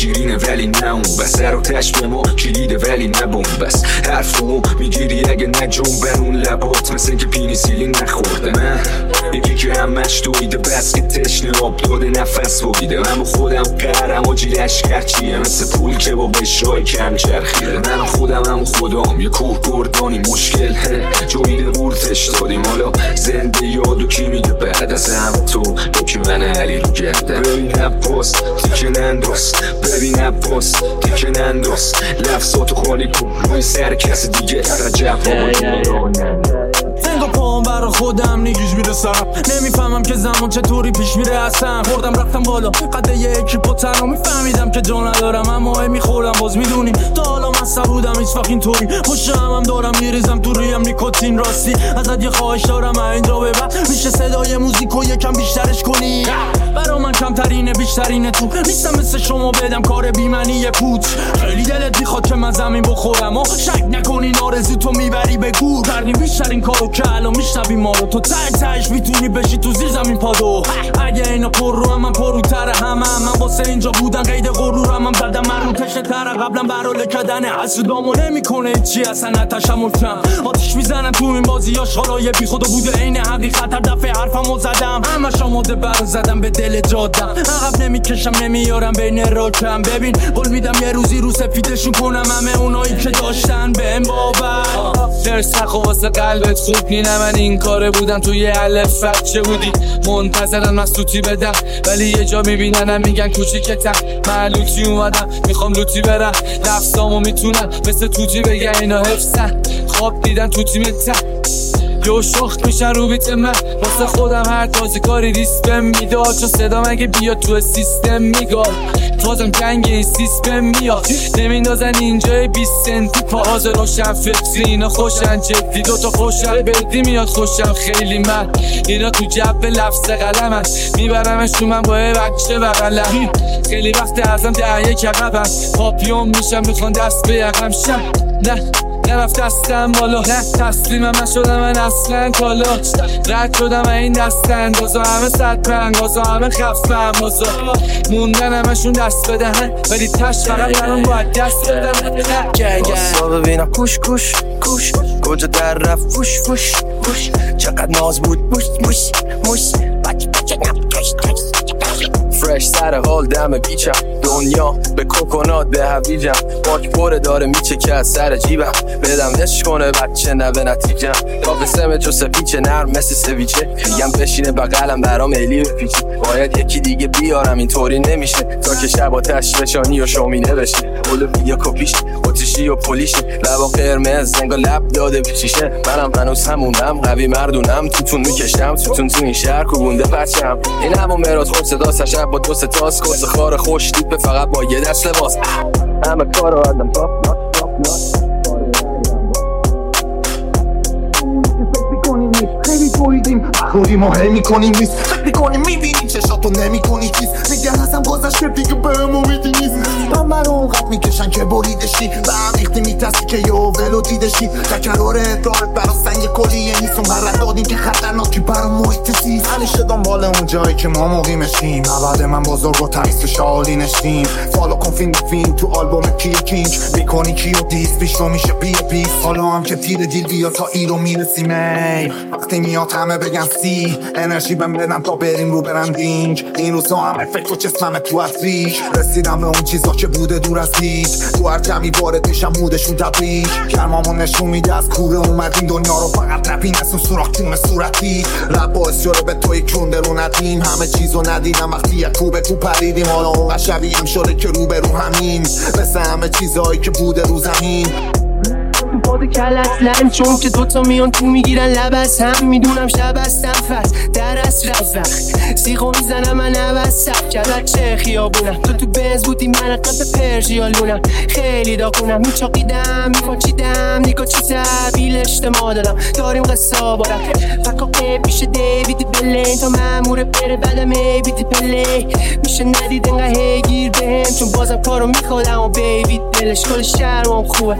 شیرینه ولی نه اون بس، سر و تش به ما کلیده ولی نه بوم بس. حرفمو میگیری اگه نه جنبن اون لبات مثل که پینیسیلین نخورده. من یکی که همش دویده بس که تشنه آب داده نفس بگیده. من خودم قهرم و جیلش کرچیه مثل پول که با بشای کم چرخیده. من خودم هم خودم یه کوه گردانی مشکل جویده بورتش دادیم. حالا زنده یادو کی میده بعد از هم تو که من علی رو گرده. ببین عباس تیکه ننداز، ببین عباس تیکه ننداز، لفظاتو خالی کن روی سر کس دیگه. رجب زنگا پاهم برا خودم نیجوش میره سرم، نمیفهمم که زمان چطوری پیش میره اصلا. خوردم رفتم بالا قده یکی پتن و میفهمیدم که جا ندارم اما میخورم باز میدونیم تا حالا من بودم هیچ وقت اینطوری. پشت هم دارم میریزم تو رویم نیکوتین. راستی ازت یه خواهش دارم اینجا به بعد میشه صدای موزیکو یکم بیشترش کنی. برا من کمترینه بیشترینه تو نیستم مثل شما بدم کار بیمنی پوچ. خیلی دلت میخواد که من زمین بخورم و شک نکنین آرزو تو میبری به گور. کردیم بیشترین کارو که الان میشنوی ما رو. تو تهش میتونی بشی تو زیر زمین پادو. اگه اینا پر رو هم من پروتر همم. من واسه اینجا بودن قید غرورم هم زدم من رو تشنه تره. قبلا برال کدن حسودامو نمیکنه چی اصلا نتشم کم. آتیش میزنم تو این بازی آشغالای بی خدا بوده این حقیقت. هر دفعه حرفمو زدم همش آماده برو زدم به دل جادم. عقب نمیکشم نمیارم بین راکم. ببین قول میدم یه روزی رو سفیدشون کنم همه اونایی که داشتن بهم باور. درسخ و واسه قلبت خوب نینه. من این کاره بودم توی الف بچه بودی منتظرن مسلوطی بدم ولی یه جا میبیننم میگن کوچیکتم. من لوتی اومدم میخوام لوتی برم. لفظامو میتونم مثل توتی بگه اینا حفظن. خواب دیدن تو تیمتم یو شخت میشن رو بیت من. واسه خودم هر تازه کاری ریسپم میداد چون صدا مگه بیاد تو سیستم میگاد. تازم جنگ این سیستم میاد نمیندازن اینجای 20 سنتی. پاهاز روشن فکری اینا خوشن جدی دوتا خوشن بدی میاد خوشم خیلی. من اینا تو جب لفظ قلمن میبرمش تو من با بچه بغلم. خیلی وقت ازم دعیه کببم پاپیون میشم میخوان دست به یقم شم. نه نرفت دستم بالا نه تسلیمم نشدم من اصلا کالا. رد شدم این دست اندازا همه صد پنگازا همه خفم بازا موندن همشون دست بدهن ولی تش فقط منم باید دست بدن. باسا ببینم کوش کوش کوش کجا در رفت فوش فوش فوش. چقدر ناز بود موش موش موش بچه بچه نبکش فرش سر حال دم بیچم. دنیا به کوکونات به هویجم. باک پره داره میچه که از سر جیبم. بدم دش کنه بچه نه به نتیجم. تا به سمه جو سپیچه نرم مثل سویچه. میگم بشینه بقلم برام الی بپیچه. باید یکی دیگه بیارم اینطوری نمیشه تا که شب آتش بشانی و شومینه بشه. قول بیا کپیش آتیشی و پولیشه. لبا قرمز زنگا لب داده پیچیشه. منم هنوز همونم قوی مردونم. توتون میکشم توتون تو این شهر کوبونده بچم. این همون مراد خود صدا سشب با دو ستاس کس خار خوش دیپه فقط با یه دست لباس. همه کارو آدم تاپ خیلی تویدیم اخوری ما هی میکنیم نیست. فکر میکنیم میبینی چشاتو نمیکنی چیز. نگر ازم گذشته دیگه بهم امیدی نیست. من رو اونقدر میکشن که بریدشی و هم ریختی میترسی که یه ولو دیدشی. تکرار ادارت برا سنگ کلیه نیست. اون برد دادیم که خطرناکی برا محیط زیست. همیشه دنبال اون جایی که ما مقیمشیم. بعد من بزرگ و تایست شالی نشیم. فالو کن فیلم تو آلبوم کی کینج میکنی کیو دیس بیش رو میشه بیس. حالا هم که تیر دیل بیا تا ایرو میرسیم. وقتی میاد همه بگن سی انرژی بهم بدم تا بریم رو برندینگ. این روزا هم افکت و چسمم تو اصریش. رسیدم به اون چیزا که بوده دور از دید. تو هر جمعی وارد میشم مودشون تبریک. کرمامون نشون میده از کوره اومدیم دنیا رو فقط رپین اسم سوراخ جون صورتی. رپ باعث شده به توی کنده رو ندیم. همه چیزو ندیدم وقتی یک کوبه تو پریدیم. حالا اونقدر شبیه هم شده که رو به رو همین مثل همه چیزایی که بوده رو زمین. تو باد کلت لن چون که دوتا میان تو میگیرن لب از هم. میدونم شب هستم فت در اصر از وقت سیخو میزنم من عوض سب کلت چه خیابونم. تو بنز بودی من قلب پرژیالونم. خیلی داغونم میچاقیدم میپاچیدم نیگا چی تحویل اجتماع دادم. داریم قصا بارم فکاقه پیش دیوید بلین تا ماموره بره بدم بیدی پلی. میشه ندید انقه هی گیر بهم چون بازم کارو میخوادم و بیبید دلش کل شهرم خوبه.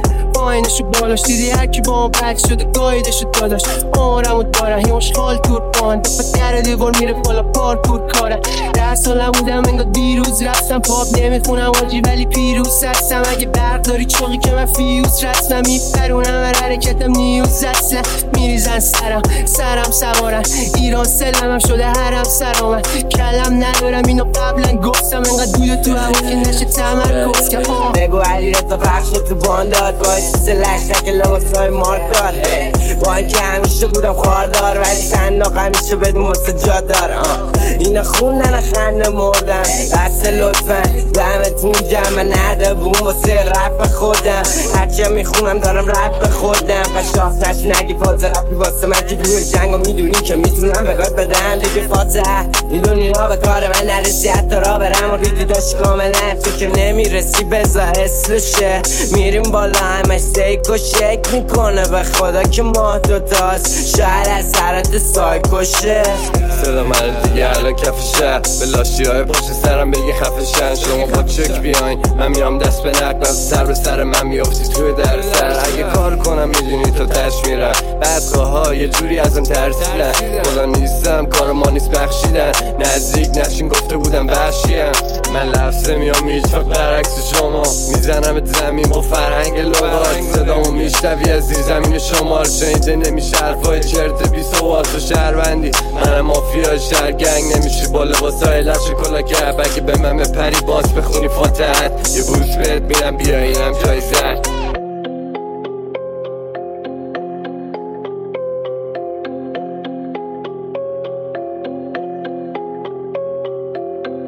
پایینشو بالاش دیدی هرکی با اون بد شده گایدشو داداش آرمو دارن یه مشغال تور پان دفعه در دیوار میره بالا پارکور کارن 10 سالم بودم انگار دیروز رفتم پاپ نمیخونم آجی ولی پیروز هستم اگه برق داری چوقی که من فیوز رستم میپرونم هر حرکتم نیوز اصلا میریزن سرم سوارن ایران سلمم شده هرم سرامن کلم ندارم اینو قبلا گفتم انقدر دود تو هوا که نشه تمرکز که بگو علی رضا پخش تو بانداد باید سلش تک لباسای مارک دار با اینکه همیشه بودم خواردار ولی صندوق همیشه بدون واسه جا دار اینا خوندن خنده مردن بسته لطفا دمتون جمع نده بوم واسه رپ خودم هرچی میخونم دارم رپ خودم قشاق نش نگی فاز رپی واسه من که دوی جنگ و میدونی که میتونم بگاد بدن دیگه فاتحه میدونی ها به کار من نرسی حتی را برم و ریدی داشت کاملا تو که نمیرسی بزا اصلشه میریم بالا همش سیک و شک میکنه به خدا که ماه دوتاست شاید از سرات سایکوشه صدا من دیگه الان کف شهر به لاشی های پشت سرم بگی خفشن شما با چک بیاین من میام دست به نقل سر به سر من میافتی توی در سر اگه کار کنم میدونی تو تش میرم بدخواه ها یه جوری ازم ترسیدن خدا نیستم کار ما نیست بخشیدن نزدیک نشین گفته بودم بخشیم من لفظه میام هیچ وقت برعکس شما میزنم زمین با فرهنگ لغات صدامو میشنوی از زیر زمین شمار شنیده نمیشه حرفای چرت بی سوال تو شهروندی منم مافیا شهر گنگ نمیشه با لباسای لش کلا کرد اگه به من بپری باز بخونی فاتحت یه بوس بهت میرم بیا اینم جای زن